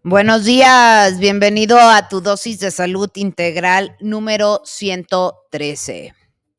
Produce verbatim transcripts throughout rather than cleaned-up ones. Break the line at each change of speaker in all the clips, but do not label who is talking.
Buenos días, bienvenido a tu dosis de salud integral número ciento trece.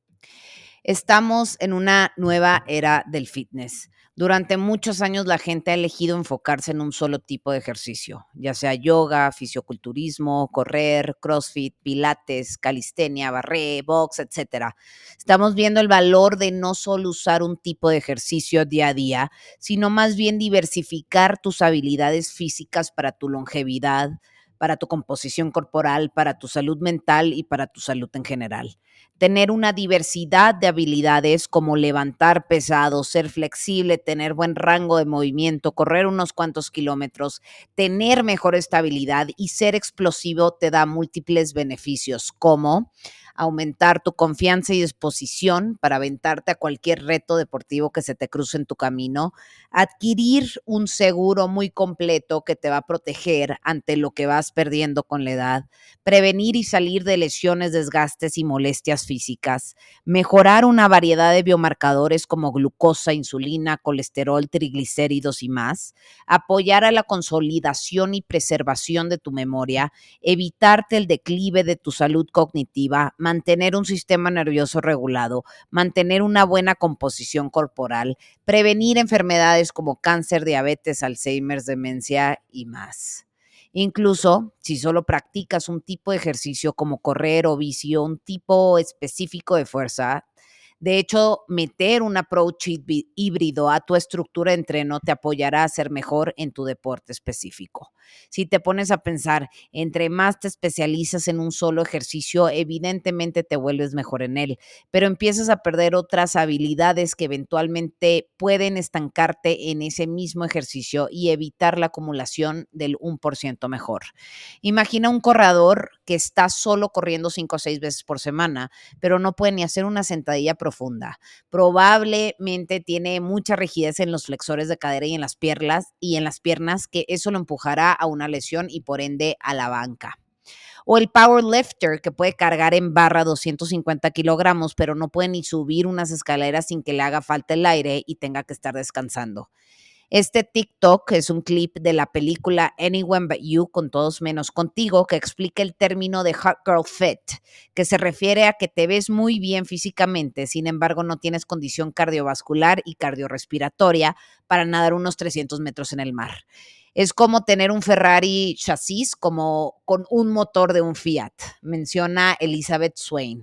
Estamos en una nueva era del fitness. Durante muchos años la gente ha elegido enfocarse en un solo tipo de ejercicio, ya sea yoga, fisioculturismo, correr, crossfit, pilates, calistenia, barré, box, etcétera. Estamos viendo el valor de no solo usar un tipo de ejercicio día a día, sino más bien diversificar tus habilidades físicas para tu longevidad, para tu composición corporal, para tu salud mental y para tu salud en general. Tener una diversidad de habilidades como levantar pesado, ser flexible, tener buen rango de movimiento, correr unos cuantos kilómetros, tener mejor estabilidad y ser explosivo te da múltiples beneficios, como aumentar tu confianza y disposición para aventarte a cualquier reto deportivo que se te cruce en tu camino, adquirir un seguro muy completo que te va a proteger ante lo que vas perdiendo con la edad, prevenir y salir de lesiones, desgastes y molestias físicas, mejorar una variedad de biomarcadores como glucosa, insulina, colesterol, triglicéridos y más, apoyar a la consolidación y preservación de tu memoria, evitarte el declive de tu salud cognitiva, mantener un sistema nervioso regulado, mantener una buena composición corporal, prevenir enfermedades como cáncer, diabetes, Alzheimer, demencia y más. Incluso si solo practicas un tipo de ejercicio como correr o bici o un tipo específico de fuerza, de hecho, meter un approach híbrido a tu estructura de entreno te apoyará a ser mejor en tu deporte específico. Si te pones a pensar, entre más te especializas en un solo ejercicio, evidentemente te vuelves mejor en él, pero empiezas a perder otras habilidades que eventualmente pueden estancarte en ese mismo ejercicio y evitar la acumulación del uno por ciento mejor. Imagina un corredor que está solo corriendo cinco o seis veces por semana, pero no puede ni hacer una sentadilla profunda. Probablemente tiene mucha rigidez en los flexores de cadera y en las piernas, y en las piernas, que eso lo empujará a una lesión y por ende a la banca. O el powerlifter que puede cargar en barra doscientos cincuenta kilogramos, pero no puede ni subir unas escaleras sin que le haga falta el aire y tenga que estar descansando. Este TikTok es un clip de la película Anyone But You, con todos menos contigo, que explica el término de Hot Girl Fit, que se refiere a que te ves muy bien físicamente, sin embargo no tienes condición cardiovascular y cardiorrespiratoria para nadar unos trescientos metros en el mar. Es como tener un Ferrari chasis como con un motor de un Fiat, menciona Elizabeth Swain.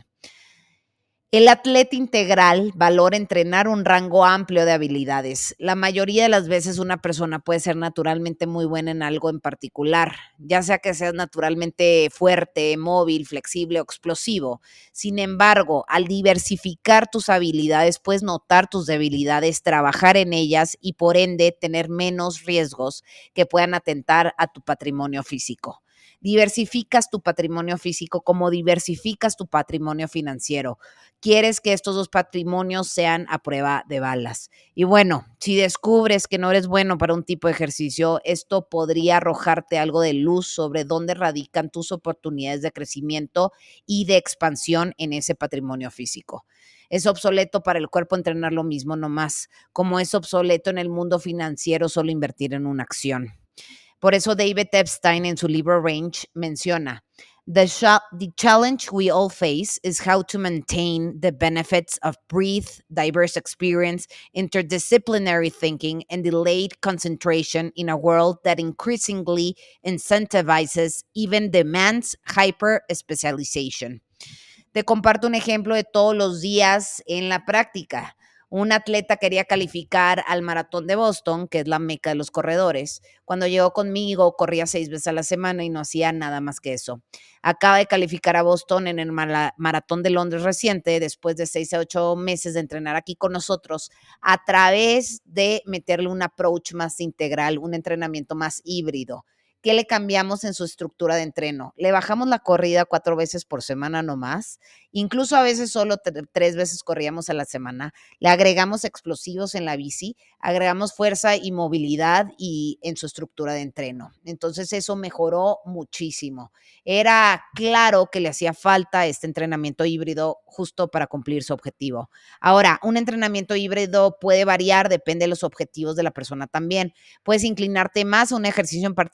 El atleta integral valora entrenar un rango amplio de habilidades. La mayoría de las veces una persona puede ser naturalmente muy buena en algo en particular, ya sea que seas naturalmente fuerte, móvil, flexible o explosivo. Sin embargo, al diversificar tus habilidades, puedes notar tus debilidades, trabajar en ellas y por ende tener menos riesgos que puedan atentar a tu patrimonio físico. Diversificas tu patrimonio físico como diversificas tu patrimonio financiero. Quieres que estos dos patrimonios sean a prueba de balas. Y bueno, si descubres que no eres bueno para un tipo de ejercicio, esto podría arrojarte algo de luz sobre dónde radican tus oportunidades de crecimiento y de expansión en ese patrimonio físico. Es obsoleto para el cuerpo entrenar lo mismo nomás, como es obsoleto en el mundo financiero solo invertir en una acción. Por eso David Epstein en su libro Range menciona: The, sh- the challenge we all face is how to maintain the benefits of breadth, diverse experience, interdisciplinary thinking, and delayed concentration in a world that increasingly incentivizes, even demands, hyper specialization. Te comparto un ejemplo de todos los días en la práctica. Un atleta quería calificar al maratón de Boston, que es la meca de los corredores. Cuando llegó conmigo, corría seis veces a la semana y no hacía nada más que eso. Acaba de calificar a Boston en el mara- maratón de Londres reciente, después de seis a ocho meses de entrenar aquí con nosotros, a través de meterle un approach más integral, un entrenamiento más híbrido. ¿Qué le cambiamos en su estructura de entreno? Le bajamos la corrida cuatro veces por semana nomás, incluso a veces solo tre- tres veces corríamos a la semana. Le agregamos explosivos en la bici, agregamos fuerza y movilidad y en su estructura de entreno. Entonces eso mejoró muchísimo. Era claro que le hacía falta este entrenamiento híbrido justo para cumplir su objetivo. Ahora, un entrenamiento híbrido puede variar, depende de los objetivos de la persona también. Puedes inclinarte más a un ejercicio en particular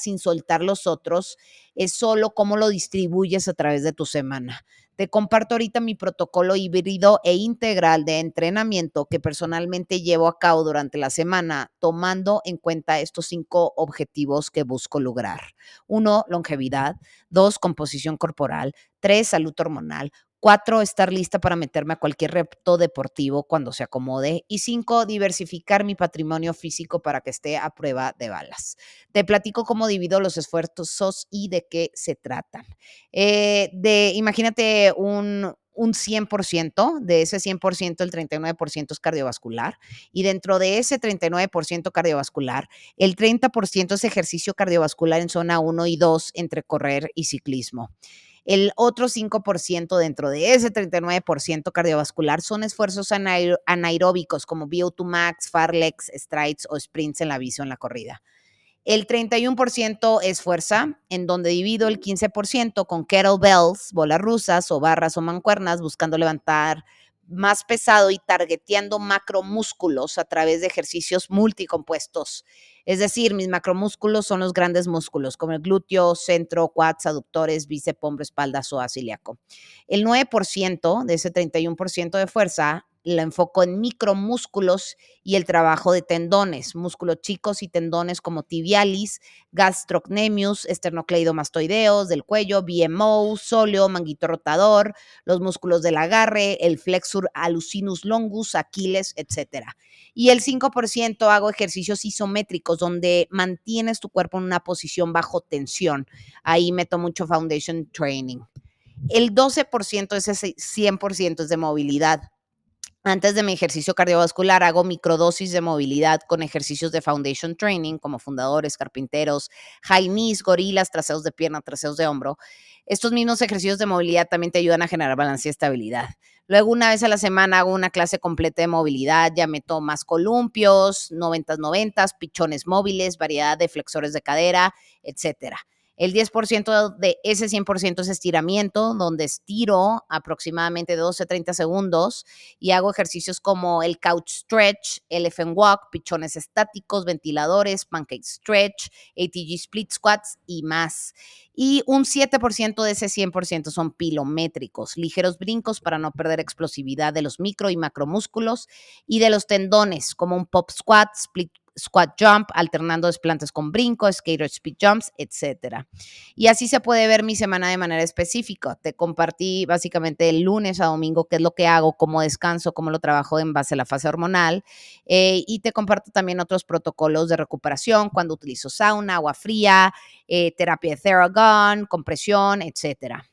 sin soltar los otros, es solo cómo lo distribuyes a través de tu semana. Te comparto ahorita mi protocolo híbrido e integral de entrenamiento que personalmente llevo a cabo durante la semana, tomando en cuenta estos cinco objetivos que busco lograr. Uno, longevidad. Dos, composición corporal. Tres, salud hormonal. Cuatro, estar lista para meterme a cualquier reto deportivo cuando se acomode. Y cinco, diversificar mi patrimonio físico para que esté a prueba de balas. Te platico cómo divido los esfuerzos y de qué se tratan. Eh, de, imagínate un, un cien por ciento, de ese cien por ciento, el treinta y nueve por ciento es cardiovascular, y dentro de ese treinta y nueve por ciento cardiovascular, el treinta por ciento es ejercicio cardiovascular en zona uno y dos entre correr y ciclismo. El otro cinco por ciento dentro de ese treinta y nueve por ciento cardiovascular son esfuerzos anaer- anaeróbicos como V O dos Max, Farlex, Strides o Sprints en la bici o en la corrida. El treinta y uno por ciento es fuerza, en donde divido el quince por ciento con kettlebells, bolas rusas o barras o mancuernas, buscando levantar más pesado y targeteando macromúsculos a través de ejercicios multicompuestos. Es decir, mis macromúsculos son los grandes músculos, como el glúteo, centro, quads, aductores, bíceps, hombro, espalda, psoas, ilíaco. El nueve por ciento de ese treinta y uno por ciento de fuerza la enfoco en micromúsculos y el trabajo de tendones, músculos chicos y tendones como tibialis, gastrocnemius, esternocleidomastoideos del cuello, B M O, sóleo, manguito rotador, los músculos del agarre, el flexor hallucinus longus, Aquiles, etcétera. Y el cinco por ciento hago ejercicios isométricos donde mantienes tu cuerpo en una posición bajo tensión. Ahí meto mucho foundation training. El doce por ciento, ese cien por ciento es de movilidad. Antes de mi ejercicio cardiovascular hago microdosis de movilidad con ejercicios de foundation training como fundadores, carpinteros, high knees, gorilas, traseos de pierna, traseos de hombro. Estos mismos ejercicios de movilidad también te ayudan a generar balance y estabilidad. Luego, una vez a la semana hago una clase completa de movilidad, ya meto más columpios, noventas, noventas, pichones móviles, variedad de flexores de cadera, etcétera. El diez por ciento de ese cien por ciento es estiramiento, donde estiro aproximadamente doce a treinta segundos y hago ejercicios como el couch stretch, elephant walk, pichones estáticos, ventiladores, pancake stretch, A T G split squats y más. Y un siete por ciento de ese cien por ciento son pilométricos, ligeros brincos para no perder explosividad de los micro y macromúsculos y de los tendones, como un pop squat, split squat jump, alternando desplantes con brinco, skater speed jumps, etcétera. Y así se puede ver mi semana de manera específica. Te compartí básicamente el lunes a domingo qué es lo que hago, cómo descanso, cómo lo trabajo en base a la fase hormonal. Eh, y te comparto también otros protocolos de recuperación, cuando utilizo sauna, agua fría, eh, terapia de Theragun, compresión, etcétera.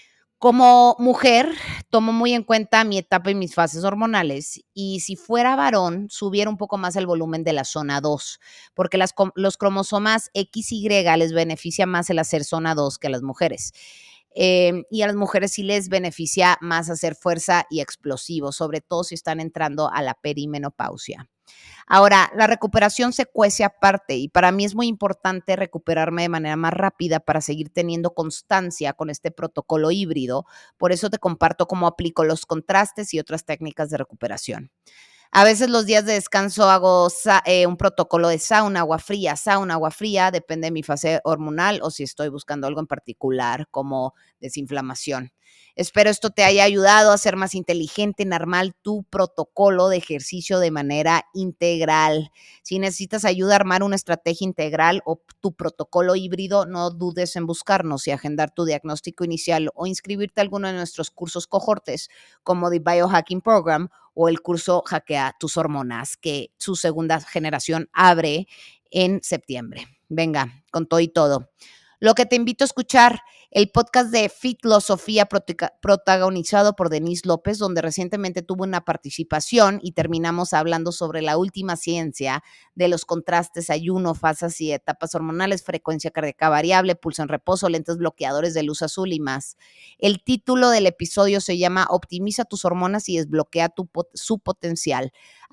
Como mujer, tomo muy en cuenta mi etapa y mis fases hormonales y si fuera varón, subiera un poco más el volumen de la zona dos, porque las, los cromosomas X Y les beneficia más el hacer zona dos que a las mujeres. Eh, y a las mujeres sí les beneficia más hacer fuerza y explosivo, sobre todo si están entrando a la perimenopausia. Ahora, la recuperación se cuece aparte y para mí es muy importante recuperarme de manera más rápida para seguir teniendo constancia con este protocolo híbrido. Por eso te comparto cómo aplico los contrastes y otras técnicas de recuperación. A veces los días de descanso hago eh, un protocolo de sauna, agua fría, sauna, agua fría, depende de mi fase hormonal o si estoy buscando algo en particular como desinflamación. Espero esto te haya ayudado a ser más inteligente en armar tu protocolo de ejercicio de manera integral. Si necesitas ayuda a armar una estrategia integral o tu protocolo híbrido, no dudes en buscarnos y agendar tu diagnóstico inicial o inscribirte a alguno de nuestros cursos cohortes como The Biohacking Program o el curso Hackea tus hormonas, que su segunda generación abre en septiembre. Venga, con todo y todo. Lo que te invito a escuchar, el podcast de Fitlosofía protagonizado por Denise López, donde recientemente tuvo una participación y terminamos hablando sobre la última ciencia de los contrastes, ayuno, fases y etapas hormonales, frecuencia cardíaca variable, pulso en reposo, lentes bloqueadores de luz azul y más. El título del episodio se llama Optimiza tus hormonas y desbloquea tu, su potencial.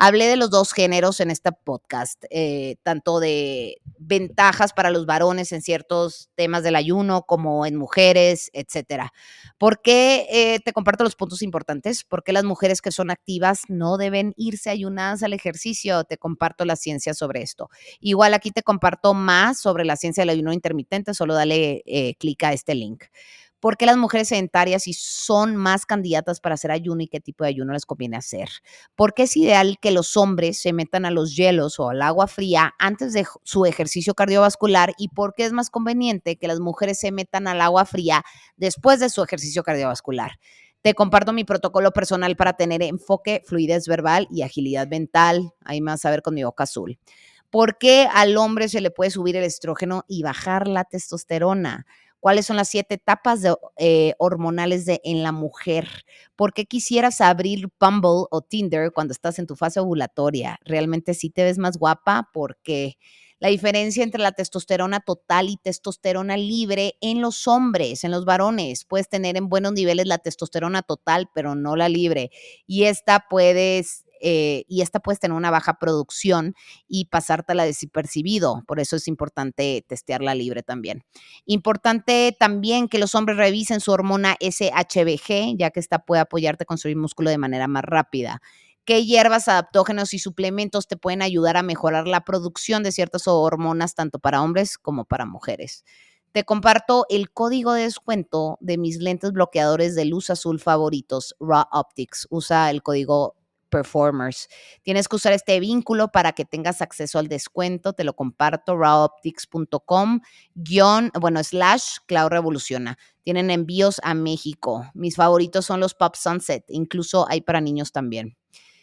Hablé de los dos géneros en este podcast, eh, tanto de ventajas para los varones en ciertos temas del ayuno como en mujeres, etcétera. ¿Por qué eh, te comparto los puntos importantes? Porque las mujeres que son activas no deben irse ayunadas al ejercicio. Te comparto la ciencia sobre esto. Igual aquí te comparto más sobre la ciencia del ayuno intermitente, solo dale eh, clic a este link. ¿Por qué las mujeres sedentarias sí son más candidatas para hacer ayuno y qué tipo de ayuno les conviene hacer? ¿Por qué es ideal que los hombres se metan a los hielos o al agua fría antes de su ejercicio cardiovascular? ¿Y por qué es más conveniente que las mujeres se metan al agua fría después de su ejercicio cardiovascular? Te comparto mi protocolo personal para tener enfoque, fluidez verbal y agilidad mental. Ahí me vas a ver con mi boca azul. ¿Por qué al hombre se le puede subir el estrógeno y bajar la testosterona? ¿Cuáles son las siete etapas de, eh, hormonales de, en la mujer? ¿Por qué quisieras abrir Bumble o Tinder cuando estás en tu fase ovulatoria? ¿Realmente sí te ves más guapa? ¿Por qué? La diferencia entre la testosterona total y testosterona libre en los hombres, en los varones. Puedes tener en buenos niveles la testosterona total, pero no la libre. Y esta puedes, eh, y esta puedes tener una baja producción y pasártela desapercibido. Por eso es importante testearla libre también. Importante también que los hombres revisen su hormona S H B G, ya que esta puede apoyarte a construir músculo de manera más rápida. ¿Qué hierbas, adaptógenos y suplementos te pueden ayudar a mejorar la producción de ciertas hormonas, tanto para hombres como para mujeres? Te comparto el código de descuento de mis lentes bloqueadores de luz azul favoritos, Raw Optics. Usa el código Performers. Tienes que usar este vínculo para que tengas acceso al descuento. Te lo comparto, raw optics punto com, guión, bueno, slash, Clau Revoluciona. Tienen envíos a México. Mis favoritos son los Pop Sunset. Incluso hay para niños también.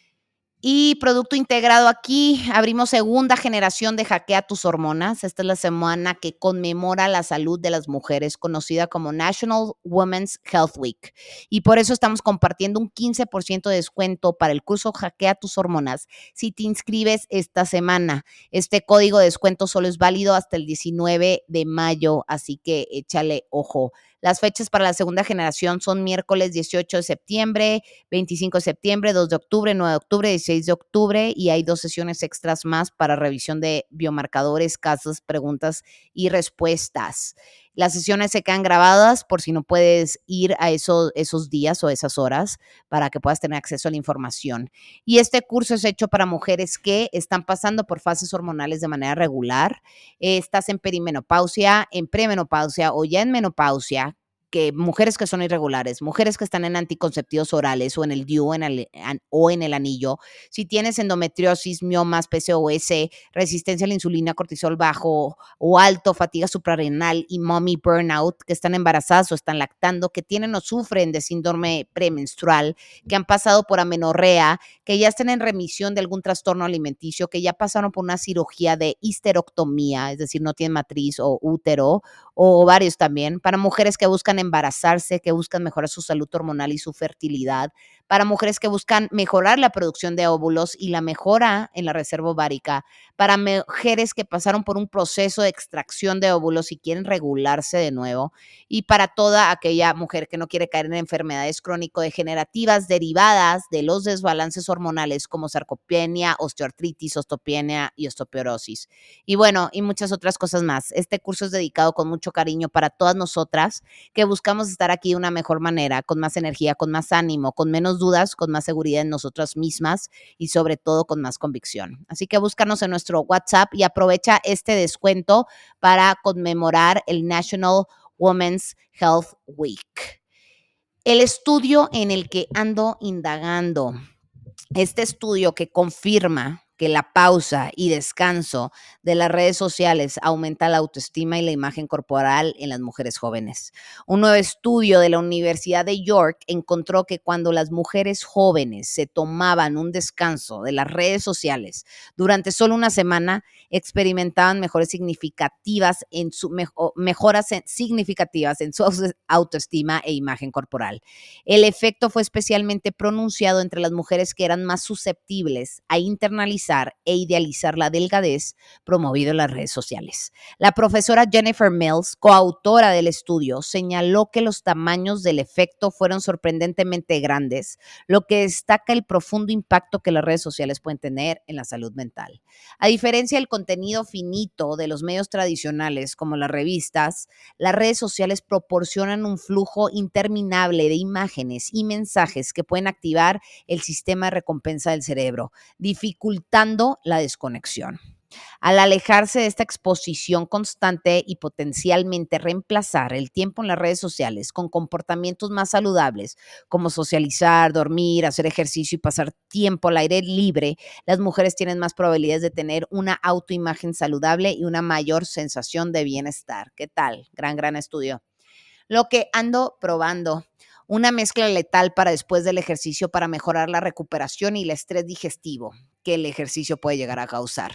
Y producto integrado aquí, abrimos segunda generación de Hackea tus hormonas. Esta es la semana que conmemora la salud de las mujeres, conocida como National Women's Health Week. Y por eso estamos compartiendo un quince por ciento de descuento para el curso Hackea tus hormonas si te inscribes esta semana. Este código de descuento solo es válido hasta el diecinueve de mayo, así que échale ojo. Las fechas para la segunda generación son miércoles dieciocho de septiembre, veinticinco de septiembre, dos de octubre, nueve de octubre, dieciséis de octubre, y hay dos sesiones extras más para revisión de biomarcadores, casos, preguntas y respuestas. Las sesiones se quedan grabadas por si no puedes ir a esos, esos días o esas horas para que puedas tener acceso a la información. Y este curso es hecho para mujeres que están pasando por fases hormonales de manera regular. Eh, estás en perimenopausia, en premenopausia o ya en menopausia, que mujeres que son irregulares, mujeres que están en anticonceptivos orales o en el D I U en el, an, o en el anillo, si tienes endometriosis, miomas, P C O S, resistencia a la insulina, cortisol bajo o alto, fatiga suprarrenal y mommy burnout, que están embarazadas o están lactando, que tienen o sufren de síndrome premenstrual, que han pasado por amenorrea, que ya estén en remisión de algún trastorno alimenticio, que ya pasaron por una cirugía de histerectomía, es decir, no tienen matriz o útero, o ovarios también, para mujeres que buscan embarazarse, que buscan mejorar su salud hormonal y su fertilidad, para mujeres que buscan mejorar la producción de óvulos y la mejora en la reserva ovárica, para mujeres que pasaron por un proceso de extracción de óvulos y quieren regularse de nuevo, y para toda aquella mujer que no quiere caer en enfermedades crónico-degenerativas derivadas de los desbalances hormonales como sarcopenia, osteoartritis, osteopenia y osteoporosis. Y bueno, y muchas otras cosas más. Este curso es dedicado con mucho cariño para todas nosotras que buscamos estar aquí de una mejor manera, con más energía, con más ánimo, con menos dudas, con más seguridad en nosotras mismas y sobre todo con más convicción. Así que búscanos en nuestro WhatsApp y aprovecha este descuento para conmemorar el National Women's Health Week. El estudio en el que ando indagando, este estudio que confirma que la pausa y descanso de las redes sociales aumenta la autoestima y la imagen corporal en las mujeres jóvenes. Un nuevo estudio de la Universidad de York encontró que cuando las mujeres jóvenes se tomaban un descanso de las redes sociales durante solo una semana, experimentaban mejores significativas en su, mejo, mejoras significativas en su autoestima e imagen corporal. El efecto fue especialmente pronunciado entre las mujeres que eran más susceptibles a internalizar romantizar e idealizar la delgadez promovido en las redes sociales. La profesora Jennifer Mills, coautora del estudio, señaló que los tamaños del efecto fueron sorprendentemente grandes, lo que destaca el profundo impacto que las redes sociales pueden tener en la salud mental. A diferencia del contenido finito de los medios tradicionales como las revistas, las redes sociales proporcionan un flujo interminable de imágenes y mensajes que pueden activar el sistema de recompensa del cerebro, dificultando la desconexión. Al alejarse de esta exposición constante y potencialmente reemplazar el tiempo en las redes sociales con comportamientos más saludables, como socializar, dormir, hacer ejercicio y pasar tiempo al aire libre, las mujeres tienen más probabilidades de tener una autoimagen saludable y una mayor sensación de bienestar. ¿Qué tal? Gran, gran estudio. Lo que ando probando, una mezcla letal para después del ejercicio para mejorar la recuperación y el estrés digestivo que el ejercicio puede llegar a causar.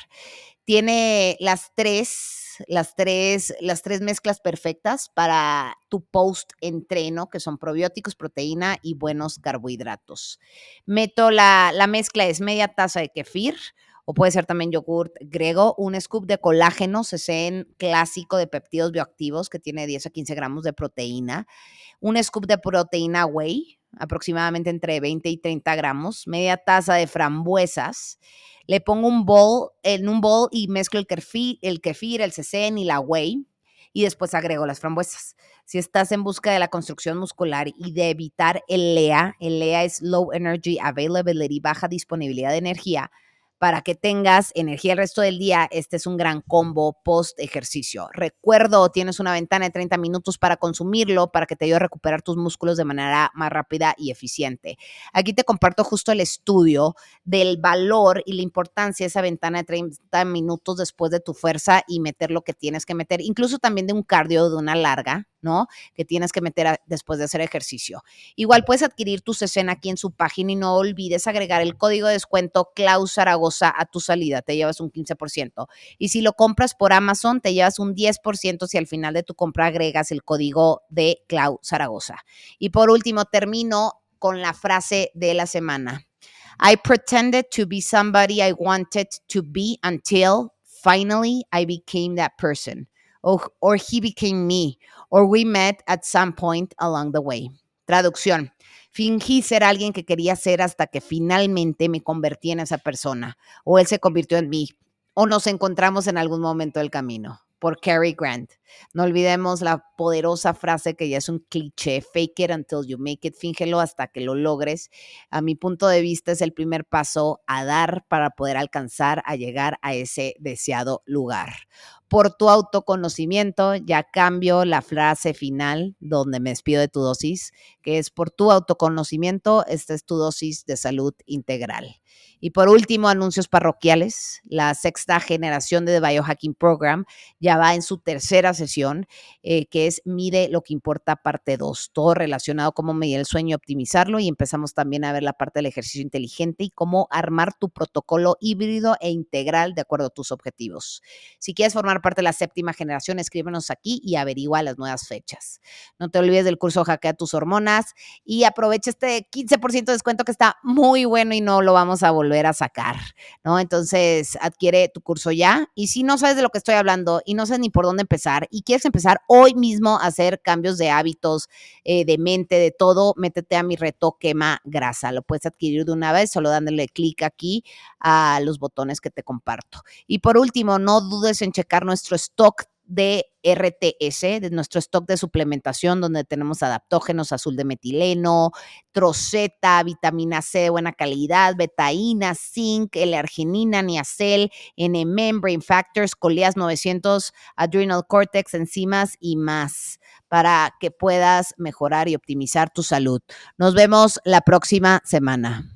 Tiene las tres, las tres, las tres mezclas perfectas para tu post-entreno, que son probióticos, proteína y buenos carbohidratos. Meto la, la mezcla es media taza de kefir, o puede ser también yogurt griego, un scoop de colágeno, sesen clásico de peptidos bioactivos, que tiene diez a quince gramos de proteína, un scoop de proteína whey, aproximadamente entre veinte y treinta gramos, media taza de frambuesas. Le pongo un bowl, en un bowl y mezclo el kefir, el kefir, el sesen y la whey y después agrego las frambuesas. Si estás en busca de la construcción muscular y de evitar el L E A, el L E A es Low Energy Availability, baja disponibilidad de energía, para que tengas energía el resto del día, este es un gran combo post ejercicio. Recuerdo, tienes una ventana de treinta minutos para consumirlo, para que te ayude a recuperar tus músculos de manera más rápida y eficiente. Aquí te comparto justo el estudio del valor y la importancia de esa ventana de treinta minutos después de tu fuerza y meter lo que tienes que meter, incluso también de un cardio, de una larga, ¿no? Que tienes que meter a, después de hacer ejercicio. Igual puedes adquirir tu sesen aquí en su página y no olvides agregar el código de descuento Clau Zaragoza a tu salida, te llevas un quince por ciento. Y si lo compras por Amazon, te llevas un diez por ciento si al final de tu compra agregas el código de Clau Zaragoza. Y por último, termino con la frase de la semana. I pretended to be somebody I wanted to be until finally I became that person. Or, or he became me, or we met at some point along the way. Traducción. Fingí ser alguien que quería ser hasta que finalmente me convertí en esa persona, o él se convirtió en mí, o nos encontramos en algún momento del camino. Por Cary Grant. No olvidemos la poderosa frase que ya es un cliché, fake it until you make it, fíngelo hasta que lo logres. A mi punto de vista es el primer paso a dar para poder alcanzar a llegar a ese deseado lugar. Por tu autoconocimiento, ya cambio la frase final donde me despido de tu dosis, que es por tu autoconocimiento, esta es tu dosis de salud integral. Y por último, anuncios parroquiales. La sexta generación de The Biohacking Program ya va en su tercera sesión, eh, que es Mide lo que importa, parte dos. Todo relacionado a cómo medir el sueño y optimizarlo. Y empezamos también a ver la parte del ejercicio inteligente y cómo armar tu protocolo híbrido e integral de acuerdo a tus objetivos. Si quieres formar parte de la séptima generación, escríbenos aquí y averigua las nuevas fechas. No te olvides del curso Hackea tus hormonas y aprovecha este quince por ciento de descuento que está muy bueno y no lo vamos a volver a sacar, ¿no? Entonces, adquiere tu curso ya. Y si no sabes de lo que estoy hablando y no sabes ni por dónde empezar y quieres empezar hoy mismo a hacer cambios de hábitos, eh, de mente, de todo, métete a mi reto Quema Grasa. Lo puedes adquirir de una vez solo dándole clic aquí a los botones que te comparto. Y por último, no dudes en checar nuestro stock de R T S, de nuestro stock de suplementación, donde tenemos adaptógenos, azul de metileno, troceta, vitamina C de buena calidad, betaína, zinc, L-arginina, niacel, N M E M, Brain Factors, Coleas novecientos, Adrenal Cortex, enzimas y más, para que puedas mejorar y optimizar tu salud. Nos vemos la próxima semana.